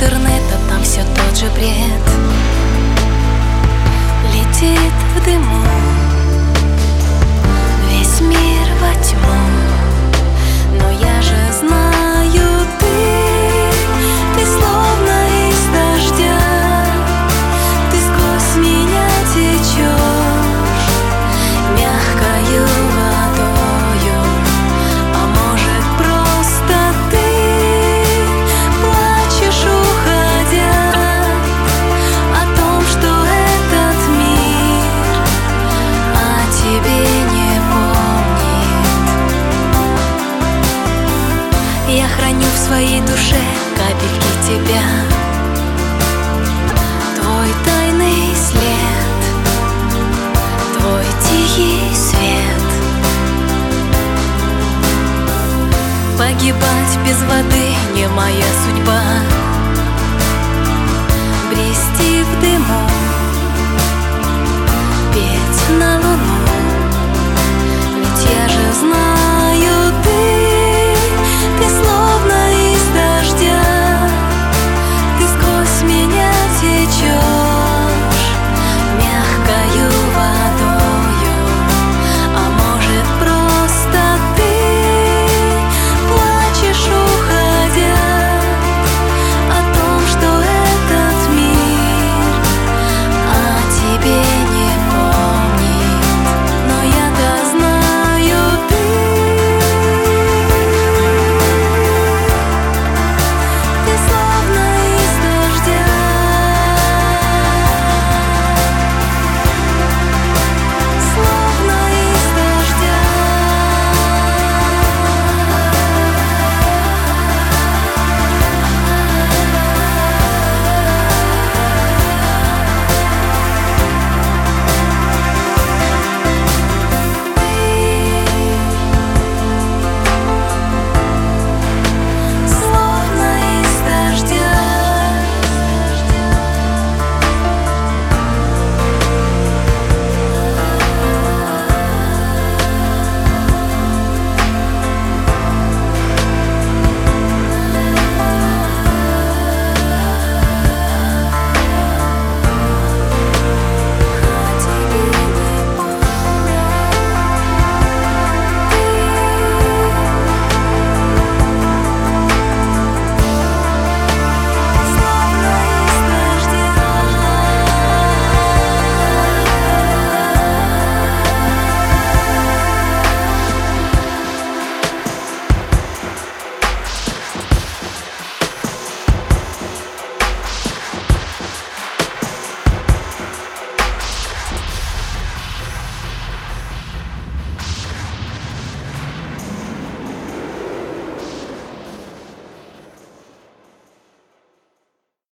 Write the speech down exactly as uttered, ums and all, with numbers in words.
интернета, там все тот же бред. Летит в дыму весь мир во тьму, но я же знаю, ты, ты словно из дождя, ты сквозь меня течешь мягкою водою. А может, просто ты плачешь, уходя, о том, что этот мир о тебе не помнит. Я храню в своей душе капельки тебя, твой тайный след, твой тихий свет. Погибать без воды не моя судьба.